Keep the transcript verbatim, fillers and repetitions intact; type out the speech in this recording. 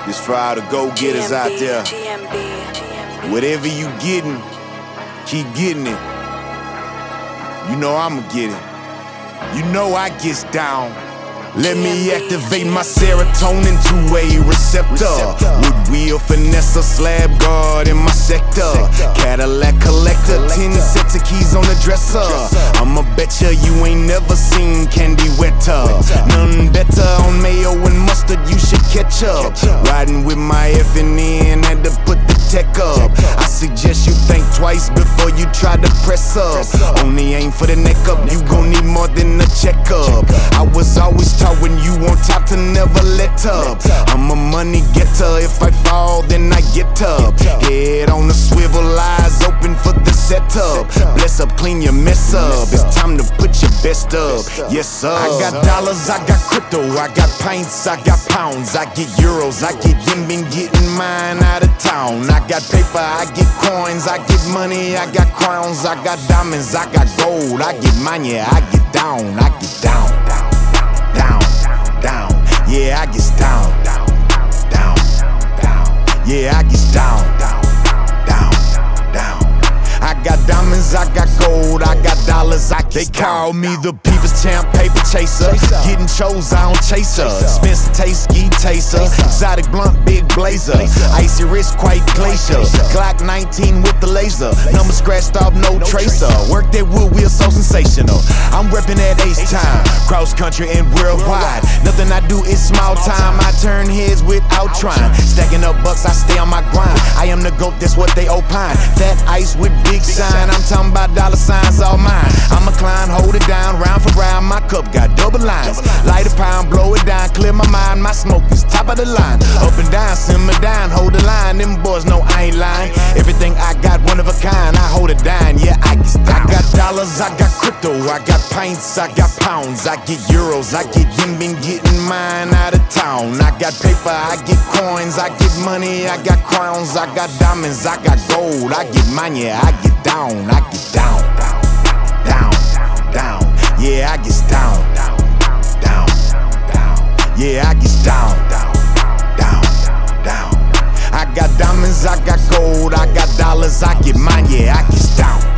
This for all the go-getters out there. Whatever you getting, keep getting it. You know I'ma get it. You know I gets down. Let me activate my serotonin two-way receptor. Wood wheel finesse, slab guard in my sector. Cadillac collector, ten sets of keys on the dresser. I'ma betcha you ain't never seen candy wetter. None better on mayo and mustard, you should catch up. Riding with my F and N, had to put the tech up. I suggest you think twice before you try to press up. Only aim for the neck up, you gon' need more than a checkup. I was always taught when you on top to never let up. I'm a money getter, if I fall then I get up. Head on the swivel, eyes open for the setup. Bless up, clean your mess up, it's time to put your best up. Yes sir. I got dollars, I got crypto, I got pints, I got pounds, I get euros, I get them, been getting mine out of town. I got paper, I get coins, I get money, I got crowns, I got diamonds, I got gold, I get mine, yeah, I get down, I get down, down, down, down, yeah, I get down, down, down, down, yeah, I get down, down, down, down. I got diamonds, I got gold, I got dollars, I get. They call me the people's champ, paper chaser. Getting chose, I don't chase her. Spencer taste, ski taster. Exotic blunt, big blazer. Icy wrist, quite glacier. Glock nineteen with the laser. Number scratched off, no tracer. Work that wood wheel so sensational. I'm reppin' that ace time. Cross country and worldwide. Nothing I do is small time. I turn heads without trying. Stacking up bucks, I stay on my grind. I am the GOAT, that's what they opine. Fat ice with big sign. I'm talking about dollar signs, all mine. I'm a climb, hold it down, round for round. My cup got double lines. Light a pound, blow it down, clear my mind. My smoke is top of the line. Up and down, simmer down, hold the line. Them boys know I ain't lying. Everything I got, one of a kind. I hold it down, yeah, I get down. I got dollars, I got crypto, I got pints, I got pounds, I get euros, I get them, been getting mine out of town. I got paper, I get coins, I get money, I got crowns, I got diamonds, I got gold, I get mine, yeah, I get down, I get down, down, down, down, yeah, I get down, down, down, down, yeah, I get down, down, down, down. I got diamonds, I got gold, I got dollars, I get mine, yeah, I get down.